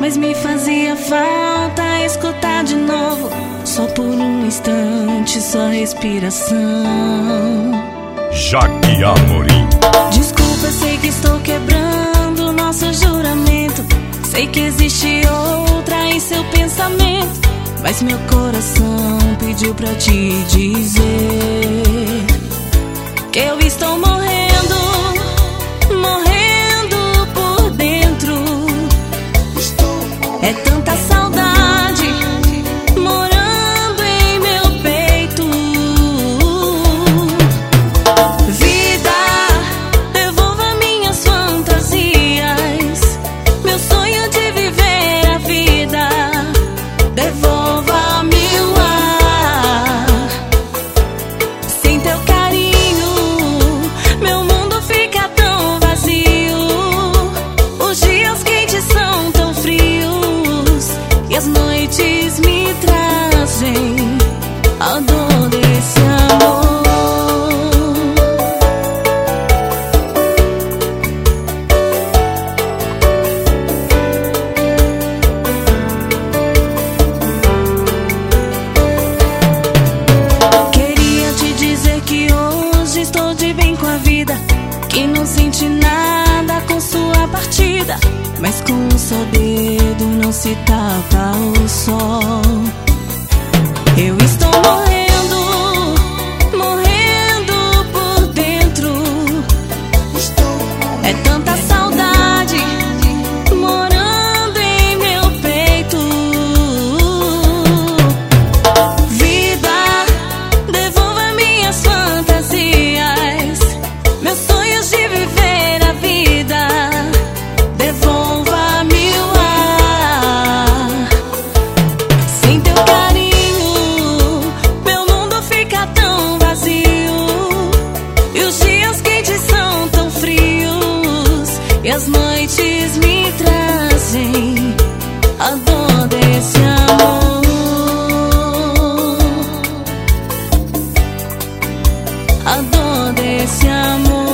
Mas me fazia falta escutar de novo, só por um instante, sua respiração. Jaque Amorim. Desculpa, eu sei que estou quebrando nosso juramento. Sei que existe outra em seu pensamento, mas meu coração pediu pra te dizer que eu estou morrendo, morrendo por dentro. É tanta saudade morando em meu peito. Vida, devolva minhas fantasias, meu sonho de viver a vida. Devolva-me o ar. Sem teu carinho, meu mundo fica tão vazio. Os dias quentes são tão frios e as noites me trazem a dor desse amor. Queria te dizer que hoje estou de bem com a vida, que não senti nada com sua partida, mas com um só dedo não se tapa o sol. Eu estou morrendo, morrendo por dentro. É tanta saudade morando em meu peito. Vida, devolva minhas fantasias, meus sonhos de viver a vida. Devolva-me o ar. Sem teu carinho, meu mundo fica tão vazio. E os dias quentes são tão frios e as noites me trazem a dor desse amor. A dor desse amor.